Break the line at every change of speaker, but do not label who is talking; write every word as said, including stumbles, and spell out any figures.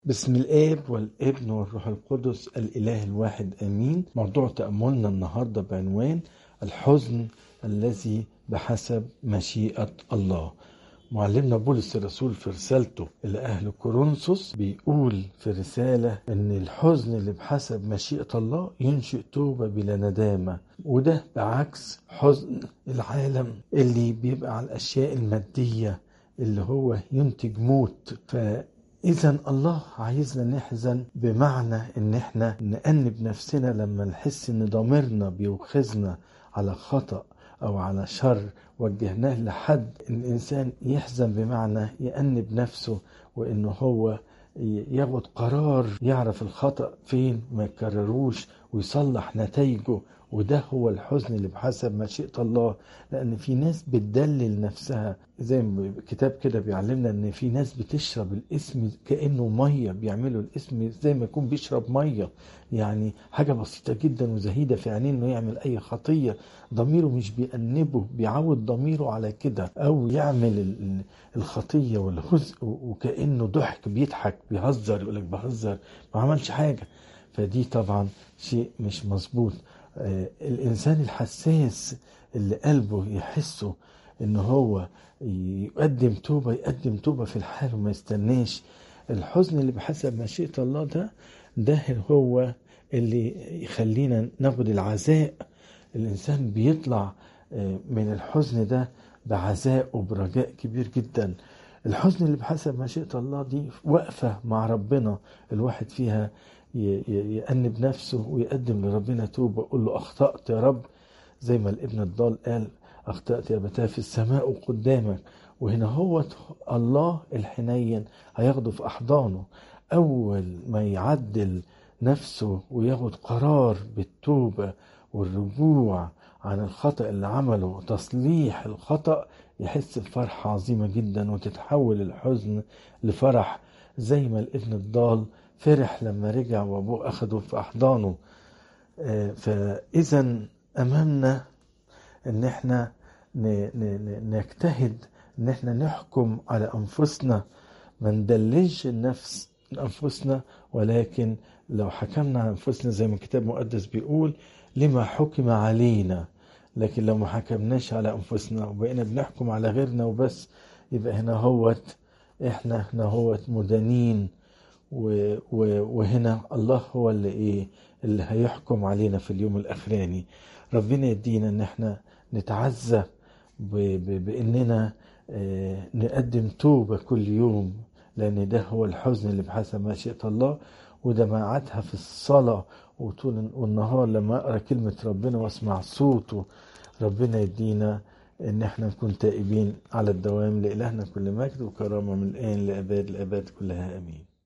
بسم الآب والابن والروح القدس الإله الواحد آمين. موضوع تأملنا النهاردة بعنوان الحزن الذي بحسب مشيئة الله. معلمنا بولس الرسول في رسالته إلى أهل كورنثوس بيقول في رسالة إن الحزن اللي بحسب مشيئة الله ينشئ توبة بلا ندامة، وده بعكس حزن العالم اللي بيبقى على الأشياء المادية اللي هو ينتج موت. ف إذا الله عايزنا نحزن بمعنى إن إحنا نأنب نفسنا لما نحس إن ضميرنا بيوخزنا على خطأ أو على شر وجهناه لحد. الإنسان يحزن بمعنى يأنب نفسه، وإنه هو ياخد قرار يعرف الخطأ فين ما يكرروش ويصلح نتائجه. وده هو الحزن اللي بحسب مشيئة الله. لأن في ناس بتدلل نفسها، زي ما الكتاب كده بيعلمنا إن في ناس بتشرب الاسم كأنه مية، بيعملوا الاسم زي ما يكون بيشرب مية، يعني حاجة بسيطة جدا وزهيدة في عينيه إنه يعمل أي خطية. ضميره مش بيأنبه، بيعود ضميره على كده، أو يعمل الخطية والهزء وكأنه ضحك، بيضحك بيهزر، يقولك بهزر ما عملش حاجة. فدي طبعا شيء مش مظبوط. آه الإنسان الحساس اللي قلبه يحسه إن هو يقدم توبة يقدم توبة في الحال وما يستناش. الحزن اللي بحسب مشيئة الله ده ده هو اللي يخلينا ناخد العزاء. الإنسان بيطلع من الحزن ده بعزاء وبرجاء كبير جدا. الحزن اللي بحسب مشيئة الله دي وقفة مع ربنا الواحد فيها يأنب نفسه ويقدم لربنا توبة، يقول له أخطأت يا رب، زي ما الابن الضال قال أخطأت يا أبتاه في السماء قدامك. وهنا هو الله الحنين هياخده في أحضانه. أول ما يعدل نفسه وياخد قرار بالتوبة والرجوع عن الخطأ اللي عمله وتصليح الخطأ، يحس بفرحة عظيمة جدا وتتحول الحزن لفرح، زي ما الابن الضال فرح لما رجع وابوه أخده في أحضانه. فإذا أمامنا ان احنا نجتهد ان احنا نحكم على انفسنا، ما ندللش النفس انفسنا، ولكن لو حكمنا على انفسنا زي ما الكتاب المقدس بيقول لما حكم علينا. لكن لو ما حكمناش على انفسنا وبقينا بنحكم على غيرنا وبس، يبقى هنا هوت احنا هنا هوت مدانين، وهنا الله هو اللي ايه اللي هيحكم علينا في اليوم الاخراني. ربنا يدينا ان احنا نتعزى باننا نقدم توبة كل يوم، لان ده هو الحزن اللي بحسب مشيئة الله. وده ما قعدها في الصلاة وطول النهار لما اقرا كلمة ربنا واسمع صوته. ربنا يدينا ان احنا نكون تائبين على الدوام. لإلهنا كل مجد وكرامة من الآن لأباد الآباد كلها آمين.